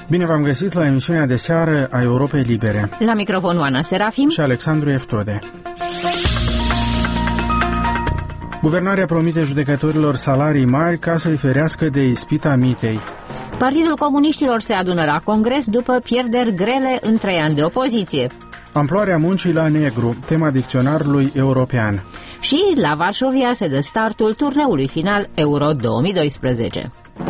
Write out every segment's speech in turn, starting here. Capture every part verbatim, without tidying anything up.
Bine v-am găsit la emisiunea de seară a Europei Libere. La microfon Oana Serafim și Alexandru Eftode. Guvernarea promite judecătorilor salarii mari ca să-i ferească de ispita mitei. Partidul Comuniștilor se adună la Congres după pierderi grele în trei ani de opoziție. Amploarea muncii la negru, tema dicționarului european. Și la Varșovia se dă startul turneului final Euro două mii doisprezece.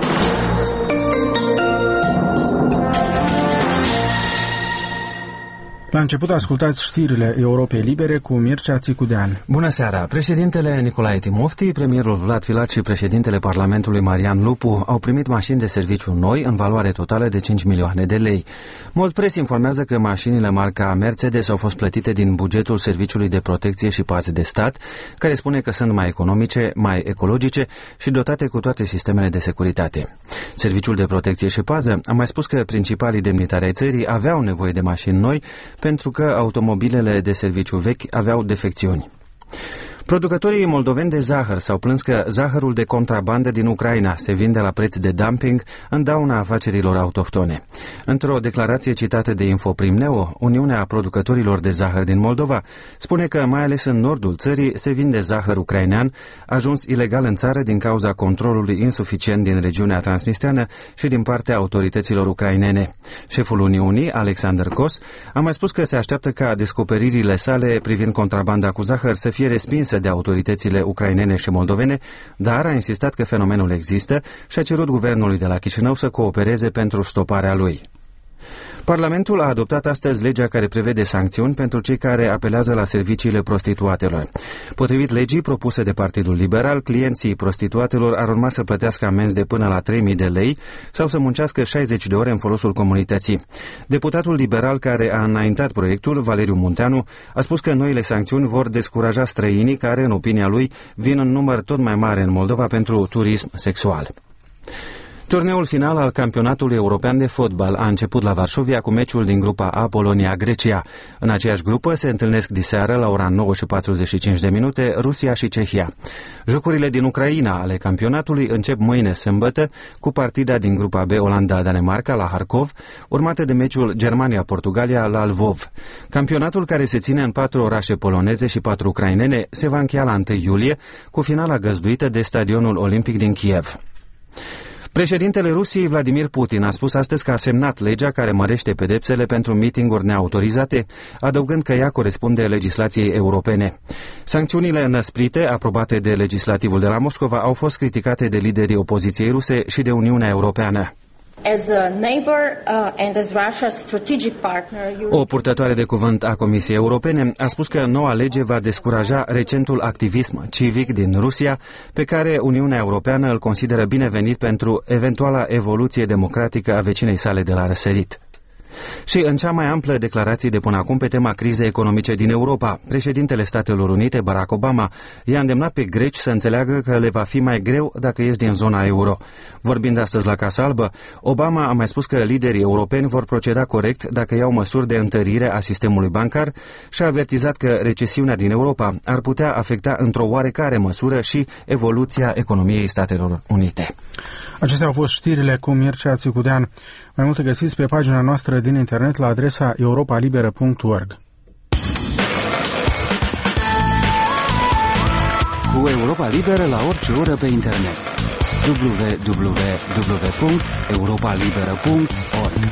La început ascultați știrile Europei Libere cu Mircea Țicudean. Bună seara! Președintele Nicolae Timofti, premierul Vlad Filat și președintele Parlamentului Marian Lupu au primit mașini de serviciu noi în valoare totală de cinci milioane de lei. Mult Press informează că mașinile marca Mercedes au fost plătite din bugetul Serviciului de Protecție și Pază de Stat, care spune că sunt mai economice, mai ecologice și dotate cu toate sistemele de securitate. Serviciul de Protecție și Pază a mai spus că principalii demnitari ai țării aveau nevoie de mașini noi pentru că automobilele de serviciu vechi aveau defecțiuni. Producătorii moldoveni de zahăr s-au plâns că zahărul de contrabandă din Ucraina se vinde la preț de dumping în dauna afacerilor autohtone. Într-o declarație citată de Infoprim-Neo, Uniunea Producătorilor de Zahăr din Moldova spune că mai ales în nordul țării se vinde zahăr ucrainean, ajuns ilegal în țară din cauza controlului insuficient din regiunea transnistreană și din partea autorităților ucrainene. Șeful Uniunii, Alexander Kos, a mai spus că se așteaptă ca descoperirile sale privind contrabanda cu zahăr să fie respinsă de autoritățile ucrainene și moldovene, dar a insistat că fenomenul există și a cerut guvernului de la Chișinău să coopereze pentru stoparea lui. Parlamentul a adoptat astăzi legea care prevede sancțiuni pentru cei care apelează la serviciile prostituatelor. Potrivit legii propuse de Partidul Liberal, clienții prostituatelor ar urma să plătească amenzi de până la trei mii de lei sau să muncească șaizeci de ore în folosul comunității. Deputatul liberal care a înaintat proiectul, Valeriu Munteanu, a spus că noile sancțiuni vor descuraja străinii care, în opinia lui, vin în număr tot mai mare în Moldova pentru turism sexual. Turneul final al campionatului european de fotbal a început la Varșovia cu meciul din grupa A, Polonia-Grecia. În aceeași grupă se întâlnesc diseară la ora nouă și patruzeci și cinci de minute Rusia și Cehia. Jocurile din Ucraina ale campionatului încep mâine sâmbătă cu partida din grupa B, Olanda-Danemarca la Harkov, urmată de meciul Germania-Portugalia la Lvov. Campionatul, care se ține în patru orașe poloneze și patru ucrainene, se va încheia la întâi iulie cu finala găzduită de Stadionul Olimpic din Kiev. Președintele Rusiei, Vladimir Putin, a spus astăzi că a semnat legea care mărește pedepsele pentru mitinguri neautorizate, adăugând că ea corespunde legislației europene. Sancțiunile înăsprite, aprobate de legislativul de la Moscova, au fost criticate de liderii opoziției ruse și de Uniunea Europeană. As a neighbor uh, and as Russia's strategic partner, you... O purtătoare de cuvânt a Comisiei Europene a spus că noua lege va descuraja recentul activism civic din Rusia, pe care Uniunea Europeană îl consideră binevenit pentru eventuala evoluție democratică a vecinei sale de la răsărit. Și în cea mai amplă declarație de până acum pe tema crizei economice din Europa, președintele Statelor Unite, Barack Obama, i-a îndemnat pe greci să înțeleagă că le va fi mai greu dacă ies din zona euro. Vorbind astăzi la Casa Albă, Obama a mai spus că liderii europeni vor proceda corect dacă iau măsuri de întărire a sistemului bancar și a avertizat că recesiunea din Europa ar putea afecta într-o oarecare măsură și evoluția economiei Statelor Unite. Acestea au fost știrile cu Mircea Țicudean. Mai multe găsiți pe pagina noastră din internet la adresa europa liberă punct org. Cu Europa Liberă la orice oră pe internet. w w w punct europa liberă punct org.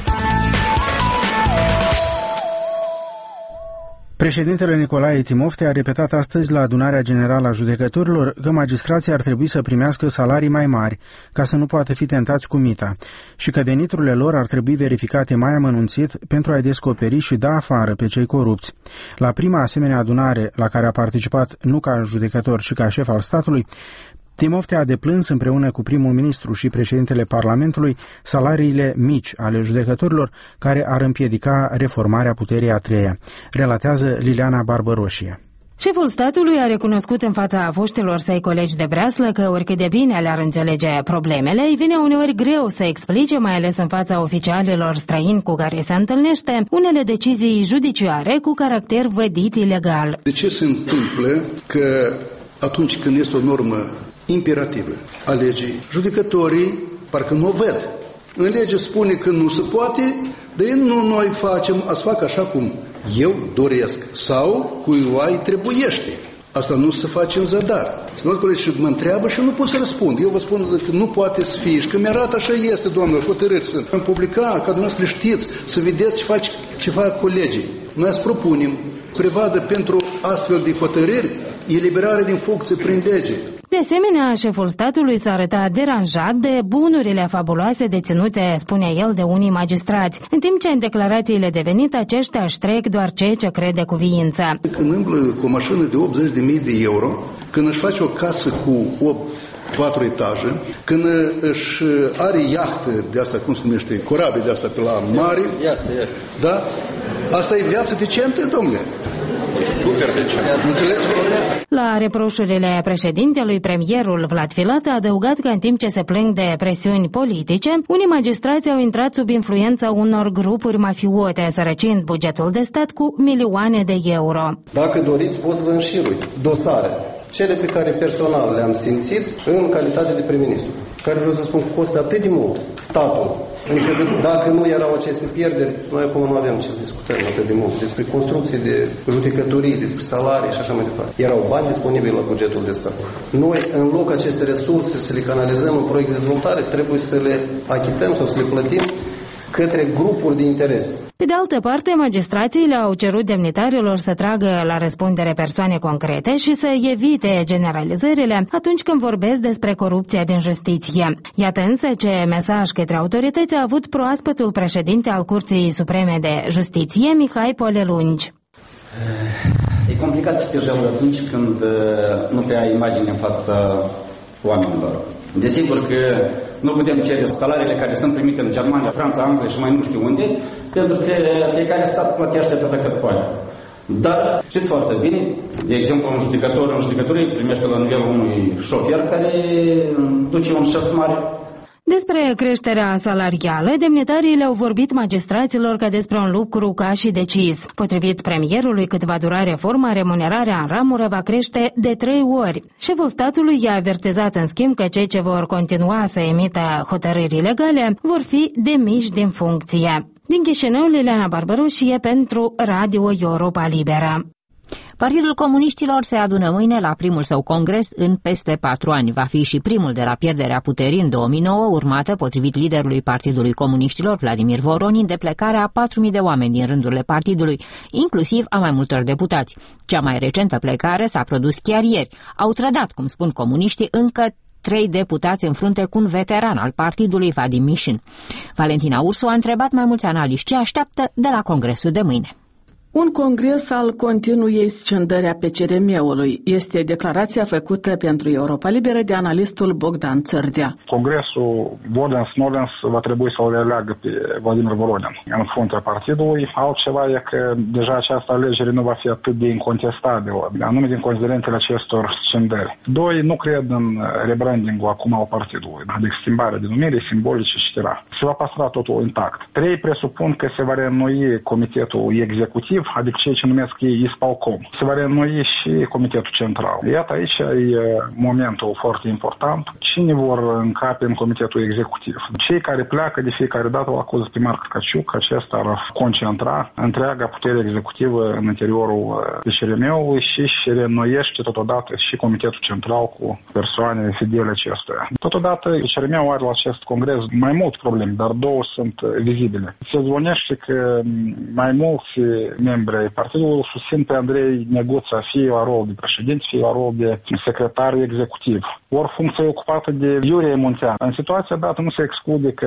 Președintele Nicolae Timofti a repetat astăzi la Adunarea Generală a Judecătorilor că magistrații ar trebui să primească salarii mai mari, ca să nu poată fi tentați cu mita, și că veniturile lor ar trebui verificate mai amănunțit pentru a-i descoperi și da afară pe cei corupți. La prima asemenea adunare, la care a participat nu ca judecător, ci ca șef al statului, Timofti a deplâns împreună cu primul ministru și președintele Parlamentului salariile mici ale judecătorilor care ar împiedica reformarea puterii a treia, relatează Liliana Barbăroșie. Șeful statului a recunoscut în fața foștilor săi colegi de breaslă că oricât de bine le-ar înțelege problemele, îi vine uneori greu să explice, mai ales în fața oficialilor străini cu care se întâlnește, unele decizii judiciare cu caracter vădit ilegal. De ce se întâmplă că atunci când este o normă imperativă a legii, judecătorii parcă nu o văd În lege spune că nu se poate, dar nu noi facem, să fac așa cum eu doresc sau cuiva îi trebuiește. Asta nu se face în zadar. Stimați colegi, și mă întreabă și nu pot să răspund. Eu vă spun că nu poate să fie și că mi-arată așa este, doamnelor, hotărâri să îmi publica, ca dumneavoastră știți, să vedeți ce, faci, ce fac colegii. Noi îți propunem, prevadă pentru astfel de hotărâri eliberare din funcție prin lege. De asemenea, șeful statului s-a arătat deranjat de bunurile fabuloase deținute, spune el, de unii magistrați, în timp ce în declarațiile de venit aceștia își trec doar ceea ce crede cuviință. Când îmblă cu o mașină de optzeci de mii de euro, când își face o casă cu opt, patru etaje, când își are iahtă de asta, cum se numește, corabie de asta pe la mare, iahtă, iahtă. Da? Asta e viață decentă, domnule? Super decent. La reproșurile președintelui, premierul Vlad Filat a adăugat că în timp ce se plâng de presiuni politice, unii magistrați au intrat sub influența unor grupuri mafiote, sărăcind bugetul de stat cu milioane de euro. Dacă doriți, pot să vă înșirui dosare, cele pe care personal le-am simțit în calitate de prim-ministru, care vreau să spun că costă atât de mult statul, încât dacă nu erau aceste pierderi, noi acum nu avem ce să discutăm atât de mult despre construcții de judecătorii, despre salarii și așa mai departe. Erau bani disponibili la bugetul de stat. Noi, în loc aceste resurse să le canalizăm în proiect de dezvoltare, trebuie să le achităm sau să le plătim către grupuri de interes. Pe de altă parte, magistrații le-au cerut demnitarilor să tragă la răspundere persoane concrete și să evite generalizările atunci când vorbesc despre corupția din justiție. Iată însă ce mesaj către autorități a avut proaspătul președinte al Curții Supreme de Justiție, Mihai Polelungi. E complicat să te jălui atunci când nu prea ai imagine în fața oamenilor. Desigur că nu putem cere salariile care sunt primite în Germania, Franța, Anglia și mai nu știu unde, pentru că fiecare stat plătește atât cât poate. Dar știți foarte bine, de exemplu, un judecător, un judecător primește la nivelul unui șofer care duce un șef mare. Despre creșterea salarială, demnitarii le-au vorbit magistraților ca despre un lucru ca și decis. Potrivit premierului, cât va dura reforma, remunerarea în ramură va crește de trei ori. Șeful statului i-a avertizat în schimb că cei ce vor continua să emită hotărâri ilegale vor fi demiși din funcție. Din Chișinău, Liliana Barbaroșie pentru Radio Europa Liberă. Partidul Comuniștilor se adună mâine la primul său congres în peste patru ani. Va fi și primul de la pierderea puterii în două mii nouă, urmată, potrivit liderului Partidului Comuniștilor, Vladimir Voronin, de plecarea a patru mii de oameni din rândurile partidului, inclusiv a mai multor deputați. Cea mai recentă plecare s-a produs chiar ieri. Au trădat, cum spun comuniștii, încă trei deputați în frunte cu un veteran al partidului, Vadim Mișin. Valentina Ursu a întrebat mai mulți analiști ce așteaptă de la congresul de mâine. Un congres al continuei scindări a P C R M-ului este declarația făcută pentru Europa Liberă de analistul Bogdan Țărdea. Congresul Vodens-Nodens va trebui să o releagă pe Vladimir Voronin în fruntea partidului. Altceva e că deja această alegere nu va fi atât de incontestabilă, anume din considerentele acestor scindări. Doi, nu cred în rebranding-ul acum al partidului, adică schimbarea de numire, simbolice și cetera. Se va păstra totul intact. Trei, presupun că se va reînnoi comitetul executiv, adică cei ce numesc ei ISPALCOM. Se va reînnoi și Comitetul Central. Iată, aici e momentul foarte important. Cine vor încape în Comitetul Executiv? Cei care pleacă de fiecare dată o acuză pe Marc Tkaciuc că acesta ar concentra întreaga putere executivă în interiorul P C R M-ului și se reînnoiește totodată și Comitetul Central cu persoane fidele acestuia. Totodată P C R M-ul are la acest congres mai multe probleme, dar două sunt vizibile. Se zvonește că mai mulți membri ai partidului susțin pe Andrei Neguța fie la rol de președinte, fie la rol de secretar executiv. Ori funcția ocupată de Iurie Muntean. În situația dată nu se exclude că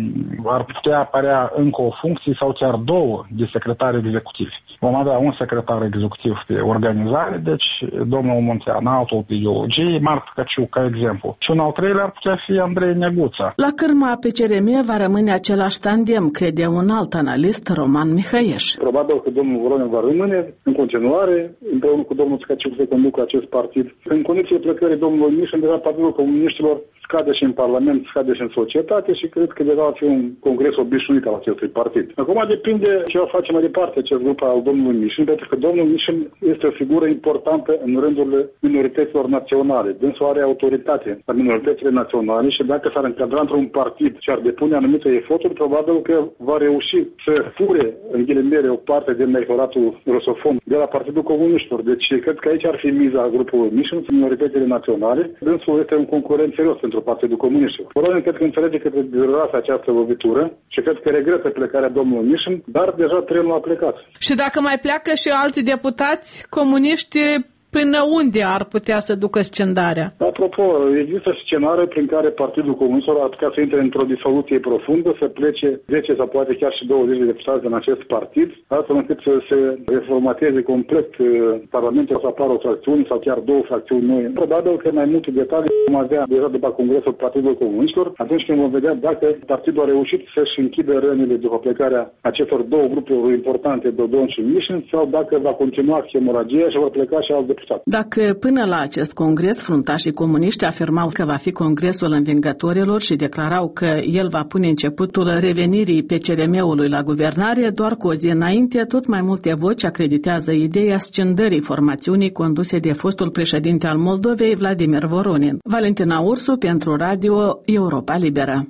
ar putea apărea încă o funcție sau chiar două de secretari executivi. Vom avea un secretar executiv pe organizare, deci domnul Muntean, altul pe ideologie, Marc Tkaciuc ca exemplu. Și un al treilea ar putea fi Andrei Neguța. La cârma P C R M va rămâne același tandem, crede un alt analist, Roman Mihăieș. Probabil că domnul Voronin va rămâne în continuare, împreună cu domnul Tkaciuc să conducă acest partid. În condițiile plecării domnului Mișin, deja Partidul Comuniștilor scade și în Parlament, scade și în societate și cred că deja va fi un congres obișnuit al acestui partid. Acum depinde ce va face mai departe acest grup al domnului Mișin, pentru că domnul Mișin este o figură importantă în rândurile minorităților naționale. Dânsul are autoritate la minoritățile naționale și dacă s-ar încadra într-un partid și ar depune anumite eforturi, probabil că va reuși să fure, în ghilimele, o parte din electoratul rusofon de la Partidul Comuniștilor. Deci cred că aici ar fi miza grupului Mișin, minoritățile naționale. Dânsul este un concurent serios pentru Partidul Comuniștilor. Probabil cred că înțelege că durează această lovitură și cred că regretă plecarea domnului Mișin, dar deja trenul a plecat. Și dacă mai pleacă și alții deputați comuniști, până unde ar putea să ducă scindarea? Apropo, există scenarii prin care Partidul Comunistilor ar putea să intre într-o disoluție profundă, să plece zece sau poate chiar și douăzeci de deputați din acest partid, astfel încât să se reformateze complet Parlamentul, să apară o fracțiune sau chiar două fracțiuni noi. Probabil că mai multe detalii vom avea deja după Congresul Partidului Comunistilor, atunci când vom vedea dacă partidul a reușit să-și închidă rănile după plecarea acestor două grupuri importante, Dodon și Mișin, sau dacă va continua hemoragia și vor pleca și alți deputați. Dacă până la acest congres fruntașii comuniști afirmau că va fi congresul învingătorilor și declarau că el va pune începutul revenirii P C R M-ului la guvernare, doar cu o zi înainte, tot mai multe voci acreditează ideea scindării formațiunii conduse de fostul președinte al Moldovei, Vladimir Voronin. Valentina Ursu pentru Radio Europa Liberă.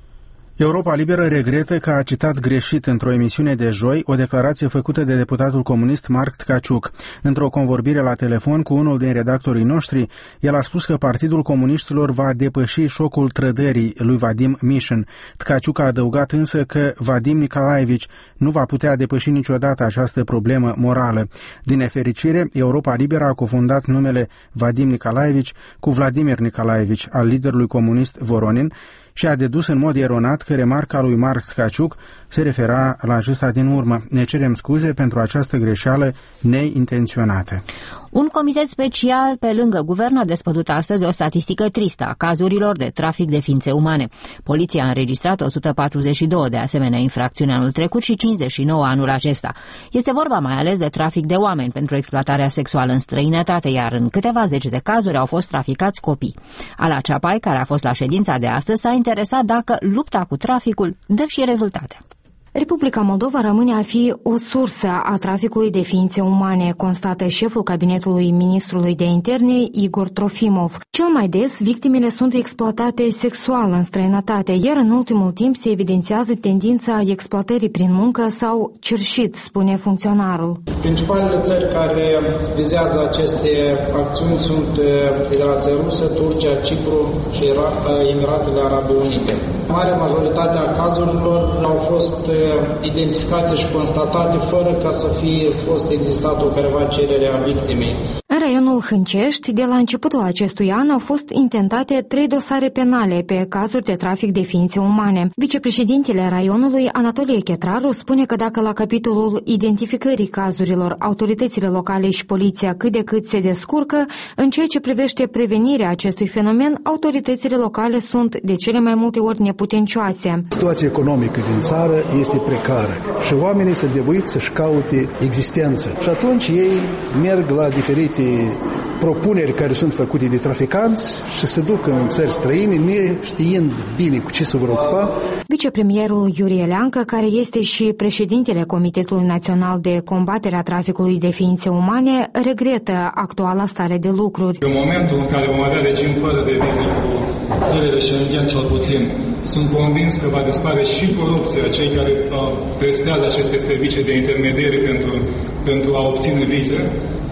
Europa Liberă regretă că a citat greșit într-o emisiune de joi o declarație făcută de deputatul comunist Marc Tkaciuk. Într-o convorbire la telefon cu unul din redactorii noștri, el a spus că Partidul Comuniștilor va depăși șocul trădării lui Vadim Mișin. Tkaciuk a adăugat însă că Vadim Nicolaevici nu va putea depăși niciodată această problemă morală. Din nefericire, Europa Liberă a cofundat numele Vadim Nicolaevici cu Vladimir Nicolaevici, al liderului comunist Voronin, și a dedus în mod eronat că remarca lui Marc Tkaciuk se refera la acesta din urmă. Ne cerem scuze pentru această greșeală neintenționată. Un comitet special pe lângă guvern a despădut astăzi o statistică tristă a cazurilor de trafic de ființe umane. Poliția a înregistrat o sută patruzeci și doi de asemenea infracțiuni anul trecut și cincizeci și nouă anul acesta. Este vorba mai ales de trafic de oameni pentru exploatarea sexuală în străinătate, iar în câteva zeci de cazuri au fost traficați copii. Ala Ceapai, care a fost la ședința de astăzi, s-a interesat dacă lupta cu traficul dă și rezultate. Republica Moldova rămâne a fi o sursă a traficului de ființe umane, constată șeful cabinetului ministrului de interne, Igor Trofimov. Cel mai des, victimele sunt exploatate sexual în străinătate, iar în ultimul timp se evidențiază tendința exploatării prin muncă sau cerșit, spune funcționarul. Principalele țări care vizează aceste acțiuni sunt Federația Rusă, Turcia, Cipru și Emiratele Arabe Unite. Marea majoritate a cazurilor au fost identificate și constatate fără ca să fie fost existat o careva cerere a victimei. În raionul Hâncești, de la începutul acestui an au fost intentate trei dosare penale pe cazuri de trafic de ființe umane. Vicepreședintele raionului, Anatolie Chetraru, spune că dacă la capitolul identificării cazurilor autoritățile locale și poliția cât de cât se descurcă, în ceea ce privește prevenirea acestui fenomen, autoritățile locale sunt de cele mai multe ori neputencioase. Situația economică din țară este precară și oamenii sunt nevoiți să-și caute existență. Și atunci ei merg la diferite propuneri care sunt făcute de traficanți și se duc în țări străine, neștiind bine cu ce se vor ocupa. Vicepremierul Iurie Leancă, care este și președintele Comitetului Național de Combatere a Traficului de Ființe Umane, regretă actuala stare de lucruri. În momentul în care vom avea regim fără de vize cu țările Schengen cel puțin, sunt convins că va dispare și corupția, cei care prestează aceste servicii de intermediere pentru, pentru a obține vize,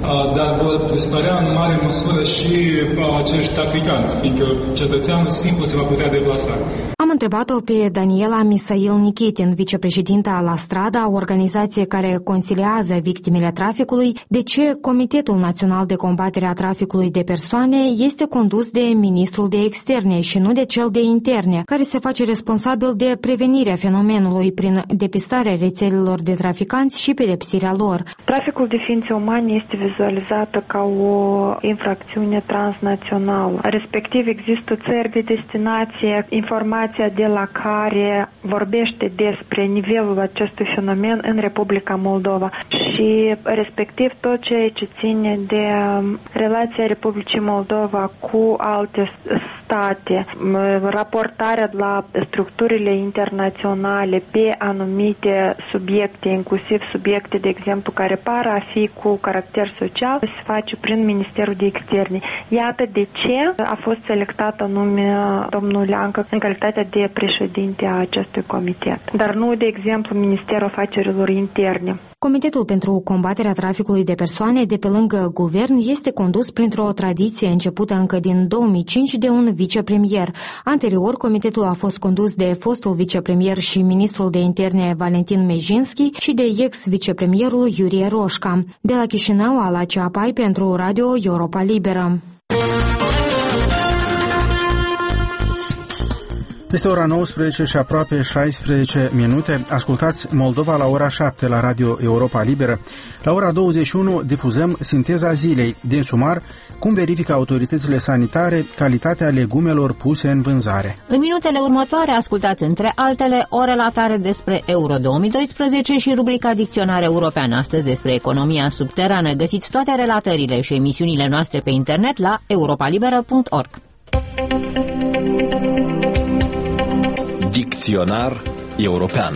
dar vor dispărea în mare măsură și acești traficanți, fiindcă cetățeanul simplu se va putea deplasa. Am întrebat-o pe Daniela Misail Nikitin, vicepreședinta la Strada, o organizație care consiliază victimele traficului, de ce Comitetul Național de Combatere a Traficului de Persoane este condus de ministrul de externe și nu de cel de interne, care se face responsabil de prevenirea fenomenului prin depistarea rețelelor de traficanți și pedepsirea lor. Traficul de ființe umane este vizualizată ca o infracțiune transnațională. Respectiv există țări de destinație, informația de la care vorbește despre nivelul acestui fenomen în Republica Moldova. Și și respectiv tot ceea ce ține de relația Republicii Moldova cu alte state, raportarea la structurile internaționale pe anumite subiecte, inclusiv subiecte, de exemplu, care par a fi cu caracter social, se face prin Ministerul de Externe. Iată de ce a fost selectat anume domnul Leancă în calitate de președinte a acestui comitet, dar nu, de exemplu, Ministerul Afacerilor Interne. Comitetul pentru combaterea traficului de persoane de pe lângă guvern este condus printr-o tradiție începută încă din două mii cinci de un vicepremier. Anterior, comitetul a fost condus de fostul vicepremier și ministrul de interne Valentin Mejinski și de ex-vicepremierul Iurie Roșca. De la Chișinău, Ala Ceapai pentru Radio Europa Liberă. Este ora nouăsprezece și aproape șaisprezece minute. Ascultați Moldova la ora șapte la Radio Europa Liberă. La ora douăzeci și unu difuzăm Sinteza zilei. Din sumar, cum verifică autoritățile sanitare calitatea legumelor puse în vânzare. În minutele următoare ascultați între altele o relatare despre Euro două mii doisprezece și rubrica Dicționar European, astăzi despre economia subterană. Găsiți toate relatările și emisiunile noastre pe internet la europalibera punct org. Dicționar European.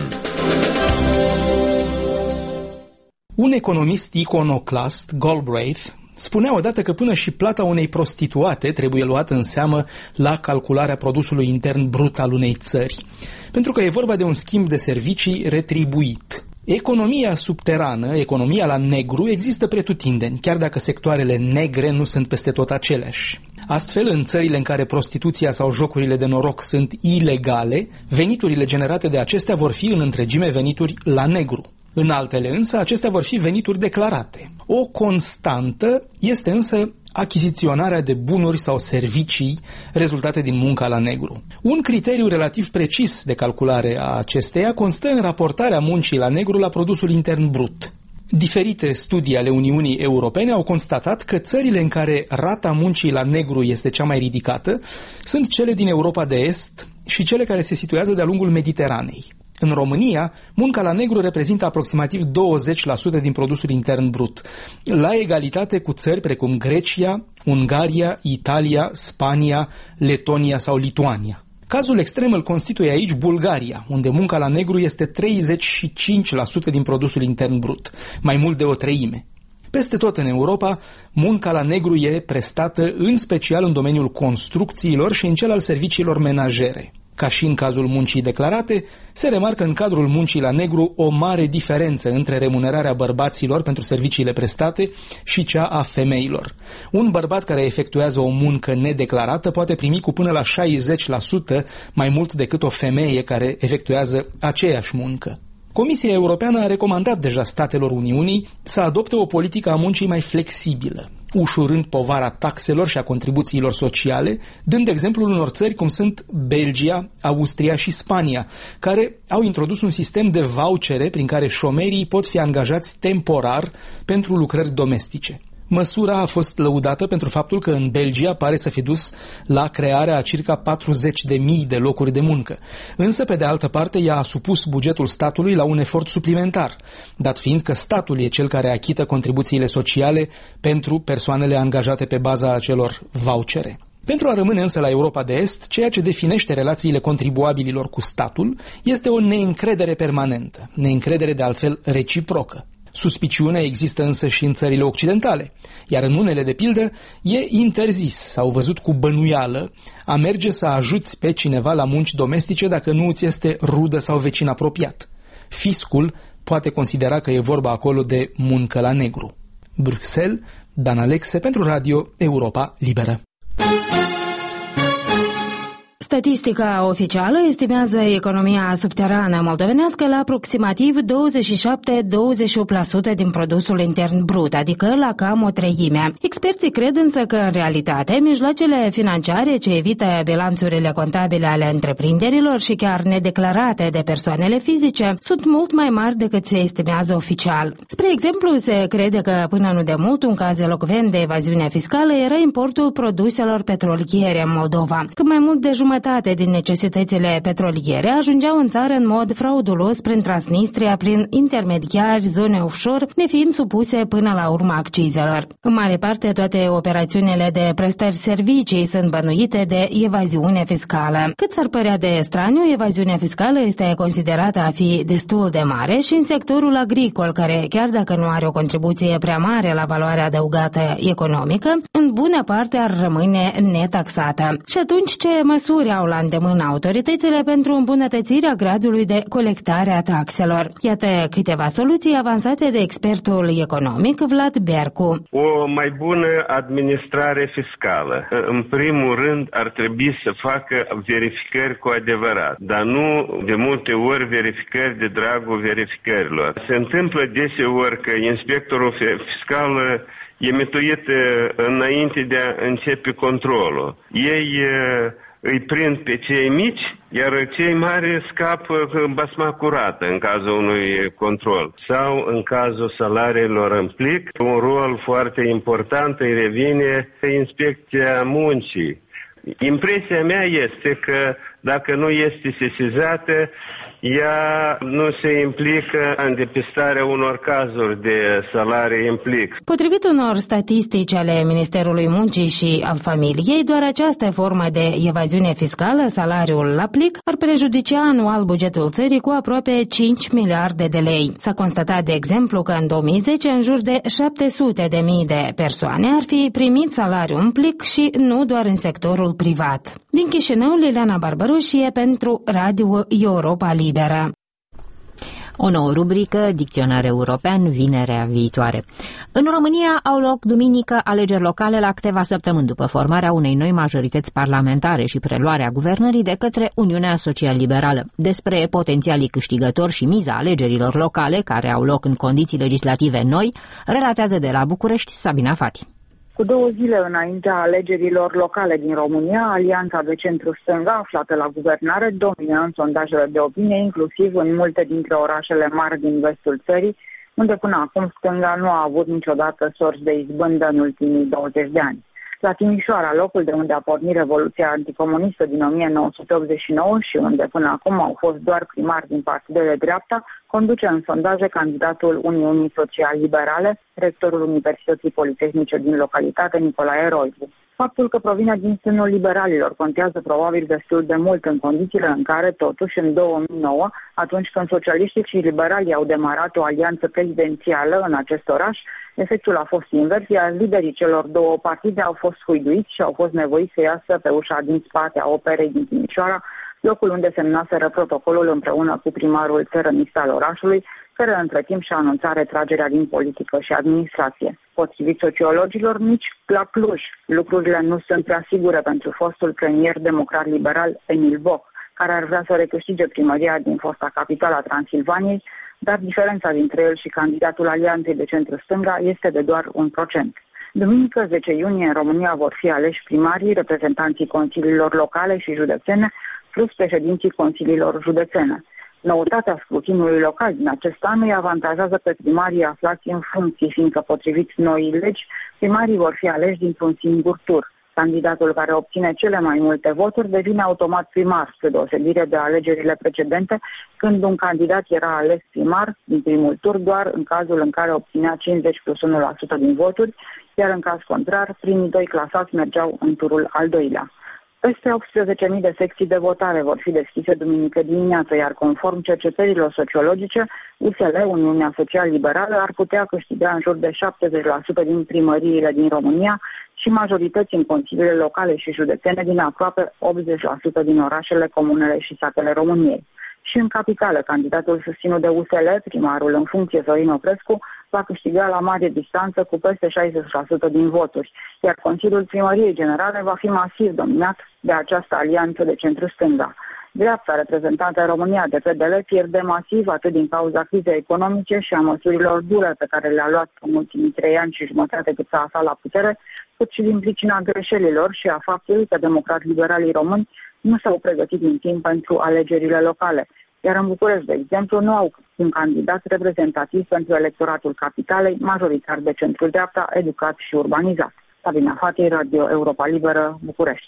Un economist iconoclast, Galbraith, spunea odată că până și plata unei prostituate trebuie luată în seamă la calcularea produsului intern brut al unei țări, pentru că e vorba de un schimb de servicii retribuit. Economia subterană, economia la negru, există pretutindeni, chiar dacă sectoarele negre nu sunt peste tot aceleași. Astfel, în țările în care prostituția sau jocurile de noroc sunt ilegale, veniturile generate de acestea vor fi în întregime venituri la negru. În altele însă, acestea vor fi venituri declarate. O constantă este însă achiziționarea de bunuri sau servicii rezultate din munca la negru. Un criteriu relativ precis de calculare a acesteia constă în raportarea muncii la negru la produsul intern brut. Diferite studii ale Uniunii Europene au constatat că țările în care rata muncii la negru este cea mai ridicată sunt cele din Europa de Est și cele care se situează de-a lungul Mediteranei. În România, munca la negru reprezintă aproximativ douăzeci la sută din produsul intern brut, la egalitate cu țări precum Grecia, Ungaria, Italia, Spania, Letonia sau Lituania. Cazul extrem îl constituie aici Bulgaria, unde munca la negru este treizeci și cinci la sută din produsul intern brut, mai mult de o treime. Peste tot în Europa, munca la negru e prestată în special în domeniul construcțiilor și în cel al serviciilor menajere. Ca și în cazul muncii declarate, se remarcă în cadrul muncii la negru o mare diferență între remunerarea bărbaților pentru serviciile prestate și cea a femeilor. Un bărbat care efectuează o muncă nedeclarată poate primi cu până la șaizeci la sută mai mult decât o femeie care efectuează aceeași muncă. Comisia Europeană a recomandat deja statelor Uniunii să adopte o politică a muncii mai flexibilă, ușurând povara taxelor și a contribuțiilor sociale, dând exemplul unor țări cum sunt Belgia, Austria și Spania, care au introdus un sistem de vouchere prin care șomerii pot fi angajați temporar pentru lucrări domestice. Măsura a fost lăudată pentru faptul că în Belgia pare să fi dus la crearea a circa patruzeci de mii de locuri de muncă. Însă, pe de altă parte, ea a supus bugetul statului la un efort suplimentar, dat fiind că statul e cel care achită contribuțiile sociale pentru persoanele angajate pe baza acelor vouchere. Pentru a rămâne însă la Europa de Est, ceea ce definește relațiile contribuabililor cu statul este o neîncredere permanentă, neîncredere de altfel reciprocă. Suspiciunea există însă și în țările occidentale, iar în unele, de pildă, e interzis sau văzut cu bănuială a merge să ajuți pe cineva la munci domestice dacă nu îți este rudă sau vecin apropiat. Fiscul poate considera că e vorba acolo de muncă la negru. Bruxelles, Dan Alexe pentru Radio Europa Liberă. Statistica oficială estimează economia subterană moldovenească la aproximativ douăzeci și șapte - douăzeci și opt la sută din produsul intern brut, adică la cam o treime. Experții cred însă că, în realitate, mijloacele financiare ce evită bilanțurile contabile ale întreprinderilor și chiar nedeclarate de persoanele fizice sunt mult mai mari decât se estimează oficial. Spre exemplu, se crede că până nu de mult un caz elocvent de evaziune fiscală era importul produselor petroliere în Moldova, când mai mult de jumătate jumătate din necesitățile petroliere ajungeau în țară în mod fraudulos prin Transnistria, prin intermediari, zone offshore, nefiind supuse până la urmă accizelor. În mare parte, toate operațiunile de prestări servicii sunt bănuite de evaziune fiscală. Cât s-ar părea de straniu, evaziunea fiscală este considerată a fi destul de mare și în sectorul agricol, care, chiar dacă nu are o contribuție prea mare la valoarea adăugată economică, în bună parte ar rămâne netaxată. Și atunci, ce măsuri au la îndemână autoritățile pentru îmbunătățirea gradului de colectare a taxelor? Iată câteva soluții avansate de expertul economic Vlad Bercu. O mai bună administrare fiscală. În primul rând, ar trebui să facă verificări cu adevărat, dar nu de multe ori verificări de dragul verificărilor. Se întâmplă deseori că inspectorul fiscal e mituit înainte de a începe controlul. Ei îi prind pe cei mici, iar cei mari scapă basma curată în cazul unui control. Sau în cazul salariilor în plic, un rol foarte important îi revine inspecția muncii. Impresia mea este că dacă nu este sesizată, ea nu se implică în depistarea unor cazuri de salarii în plic. Potrivit unor statistici ale Ministerului Muncii și al Familiei, doar această formă de evaziune fiscală, salariul la plic, ar prejudicia anual bugetul țării cu aproape cinci miliarde de lei. S-a constatat, de exemplu, că în două mii zece în jur de șapte sute de mii de persoane ar fi primit salariul în plic și nu doar în sectorul privat. Din Chișinău, Liliana Barbaroșie pentru Radio Europa Liberă. O nouă rubrică, Dicționar European, vinerea viitoare. În România au loc duminică alegeri locale la câteva săptămâni după formarea unei noi majorități parlamentare și preluarea guvernării de către Uniunea Social-Liberală. Despre potențialii câștigători și miza alegerilor locale, care au loc în condiții legislative noi, relatează de la București Sabina Fati. Cu două zile înaintea alegerilor locale din România, alianța de centru-stânga aflată la guvernare domină în sondajele de opinie, inclusiv în multe dintre orașele mari din vestul țării, unde până acum stânga nu a avut niciodată sorți de izbândă în ultimii douăzeci de ani. La Timișoara, locul de unde a pornit Revoluția Anticomunistă din o mie nouă sute optzeci și nouă și unde până acum au fost doar primari din partidele de dreapta, conduce în sondaje candidatul Uniunii Social-Liberale, rectorul Universității Politehnice din localitate, Nicolae Roibu. Faptul că provine din sânul liberalilor contează probabil destul de mult în condițiile în care, totuși, în două mii nouă, atunci când socialiștii și liberalii au demarat o alianță prezidențială în acest oraș, efectul a fost invers, iar liderii celor două partide au fost scuiduiți și au fost nevoiți să iasă pe ușa din spate a operei din Timișoara, locul unde semnaseră protocolul împreună cu primarul țărănist al orașului, care între timp și-a anunțat retragerea din politică și administrație. Potrivit sociologilor, nici la Cluj, lucrurile nu sunt prea sigure pentru fostul premier democrat-liberal Emil Boc, care ar vrea să recâștige primăria din fosta capitală a Transilvaniei, dar diferența dintre el și candidatul alianței de centru-stânga este de doar un procent. Duminică, zece iunie, în România vor fi aleși primarii, reprezentanții consiliilor locale și județene, plus președinții consiliilor județene. Noutatea scrutinului local din acest an îi avantajează pe primarii aflați în funcții, fiindcă, potrivit noii legi, primarii vor fi aleși dintr-un singur tur. Candidatul care obține cele mai multe voturi devine automat primar, spre deosebire de alegerile precedente, când un candidat era ales primar din primul tur doar în cazul în care obținea cincizeci plus unu la sută din voturi, iar în caz contrar, primii doi clasați mergeau în turul al doilea. Peste optsprezece mii de secții de votare vor fi deschise duminică dimineață, iar conform cercetărilor sociologice, U S L, Uniunea Social-Liberală, ar putea câștiga în jur de șaptezeci la sută din primăriile din România și majorități în consiliile locale și județene din aproape optzeci la sută din orașele, comunele și satele României. Și în capitală, candidatul susținut de U S L, primarul în funcție Sorin Oprescu, va câștiga la mare distanță cu peste șaizeci la sută din voturi, iar Consiliul Primăriei Generale va fi masiv dominat de această alianță de centru-stânga. Dreapta reprezentată în România de P D L pierde masiv atât din cauza crizei economice și a măsurilor dure pe care le-a luat în ultimii trei ani și jumătate cât s-a aflat la putere, cât și din pricina greșelilor și a faptului că democrat-liberalii români nu s-au pregătit din timp pentru alegerile locale. Iar în București, de exemplu, nu au un candidat reprezentativ pentru electoratul capitalei, majoritar de centru-dreapta, educat și urbanizat. Sabina Fati, Radio Europa Liberă, București.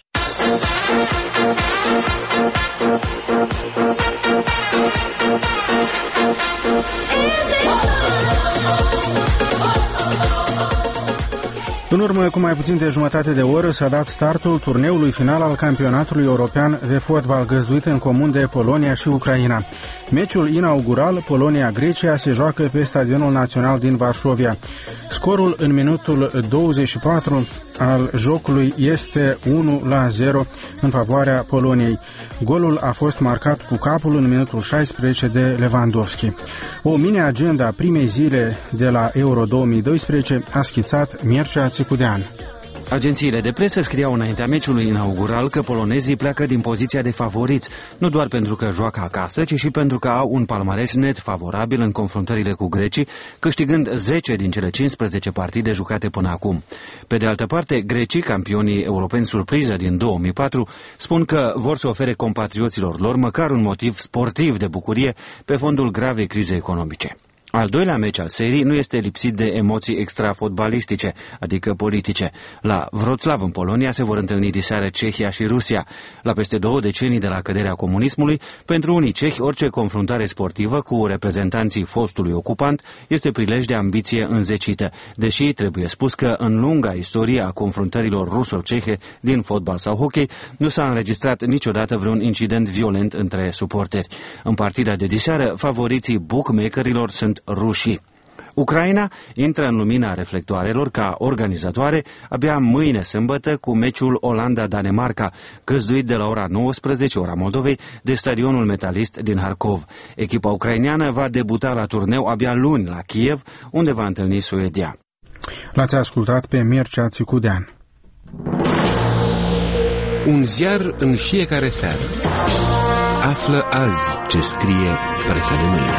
În urmă cu mai puțin de jumătate de oră s-a dat startul turneului final al campionatului european de fotbal găzduit în comun de Polonia și Ucraina. Meciul inaugural, Polonia-Grecia, se joacă pe Stadionul Național din Varșovia. Scorul în minutul douăzeci și patru al jocului este unu la zero în favoarea Poloniei. Golul a fost marcat cu capul în minutul șaisprezece de Lewandowski. O mini-agenda primei zile de la Euro două mii doisprezece a schițat Mircea Țicudean. Agențiile de presă scriau înaintea meciului inaugural că polonezii pleacă din poziția de favoriți, nu doar pentru că joacă acasă, ci și pentru că au un palmares net favorabil în confruntările cu grecii, câștigând zece din cele cincisprezece partide jucate până acum. Pe de altă parte, grecii, campionii europeni surpriză din două mii patru, spun că vor să ofere compatrioților lor măcar un motiv sportiv de bucurie pe fondul gravei crize economice. Al doilea meci al serii nu este lipsit de emoții extrafotbalistice, adică politice. La Wroclaw, în Polonia, se vor întâlni diseară Cehia și Rusia. La peste două decenii de la căderea comunismului, pentru unii cehi, orice confruntare sportivă cu reprezentanții fostului ocupant este prilej de ambiție înzecită, deși trebuie spus că în lunga istorie a confruntărilor ruso-cehe din fotbal sau hockey nu s-a înregistrat niciodată vreun incident violent între suporteri. În partida de diseară, favoriții bookmakerilor sunt rușii. Ucraina intră în lumina reflectoarelor ca organizatoare abia mâine sâmbătă cu meciul Olanda-Danemarca, găzduit de la ora nouăsprezece, ora Moldovei, de stadionul Metalist din Harkov. Echipa ucraineană va debuta la turneu abia luni la Kiev, unde va întâlni Suedia. L-ați ascultat pe Mircea Țicudean. Un ziar în fiecare seară. Află azi ce scrie presa de mâine.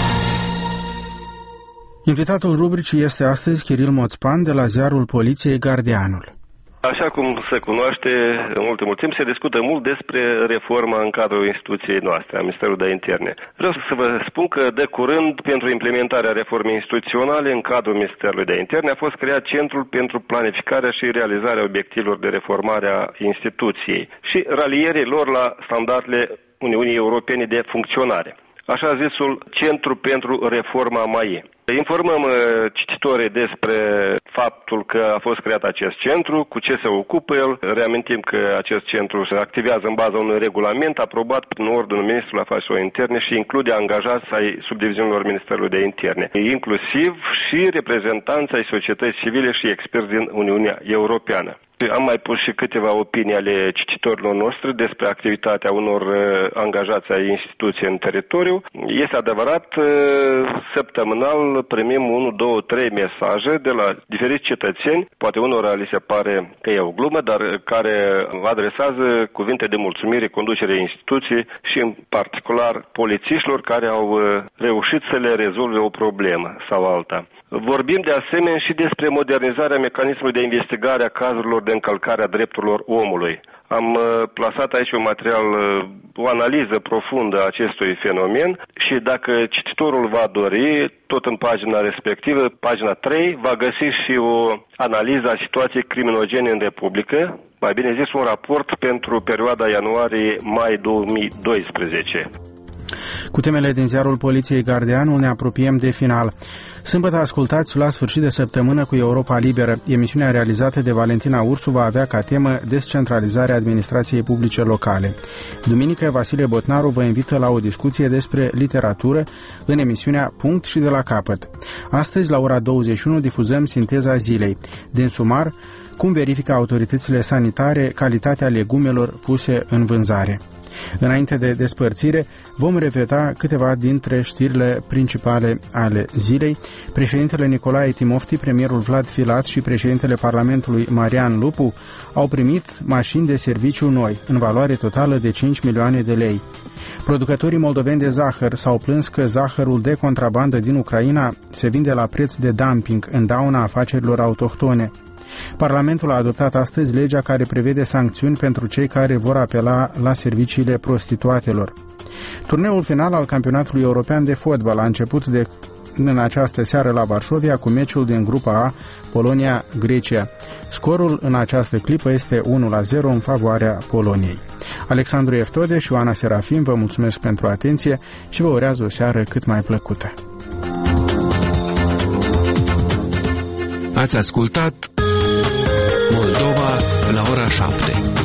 Invitatul rubricii este astăzi Chiril Moțpan de la ziarul Poliției Gardianul. Așa cum se cunoaște, în ultimul timp se discută mult despre reforma în cadrul instituției noastre, a Ministerului de Interne. Vreau să vă spun că de curând, pentru implementarea reformei instituționale în cadrul Ministerului de Interne, a fost creat Centrul pentru Planificarea și Realizarea Obiectivelor de Reformare a Instituției și ralierii lor la standardele Uniunii Europene de funcționare. Așa zisul Centru pentru Reforma M A I. Informăm cititorii despre faptul că a fost creat acest centru, cu ce se ocupă el. Reamintim că acest centru se activează în baza unui regulament aprobat prin ordinul Ministrului Afacerilor Interne și include angajați ai subdiviziunilor Ministerului de Interne, inclusiv și reprezentanți ai societății civile și experți din Uniunea Europeană. Am mai pus și câteva opinii ale cititorilor noștri despre activitatea unor angajați ai instituției în teritoriu. Este adevărat, săptămânal primim unu, două, trei mesaje de la diferiți cetățeni, poate unora li se pare că e o glumă, dar care adresează cuvinte de mulțumire conducerii instituției și în particular polițiștilor care au reușit să le rezolve o problemă sau alta. Vorbim de asemenea și despre modernizarea mecanismului de investigare a cazurilor de încălcare a drepturilor omului. Am plasat aici un material, o analiză profundă a acestui fenomen și dacă cititorul va dori, tot în pagina respectivă, pagina trei, va găsi și o analiză a situației criminogene în Republică, mai bine zis un raport pentru perioada ianuarie-mai două mii doisprezece. Cu temele din ziarul Poliției Gardianul ne apropiem de final. Sâmbătă ascultați la sfârșit de săptămână cu Europa Liberă. Emisiunea realizată de Valentina Ursu va avea ca temă descentralizarea administrației publice locale. Duminică, Vasile Botnaru vă invită la o discuție despre literatură în emisiunea Punct și de la capăt. Astăzi, la ora douăzeci și unu, difuzăm Sinteza zilei. Din sumar, cum verifică autoritățile sanitare calitatea legumelor puse în vânzare. Înainte de despărțire, vom repeta câteva dintre știrile principale ale zilei. Președintele Nicolae Timofti, premierul Vlad Filat și președintele Parlamentului Marian Lupu au primit mașini de serviciu noi, în valoare totală de cinci milioane de lei. Producătorii moldoveni de zahăr s-au plâns că zahărul de contrabandă din Ucraina se vinde la preț de dumping în dauna afacerilor autohtone. Parlamentul a adoptat astăzi legea care prevede sancțiuni pentru cei care vor apela la serviciile prostituatelor. Turneul final al campionatului european de fotbal a început de în această seară la Varșovia cu meciul din grupa A, Polonia-Grecia. Scorul în această clipă este unu la zero în favoarea Poloniei. Alexandru Eftode și Oana Serafim vă mulțumesc pentru atenție și vă urează o seară cât mai plăcută. Ați ascultat Moldova la ora șapte.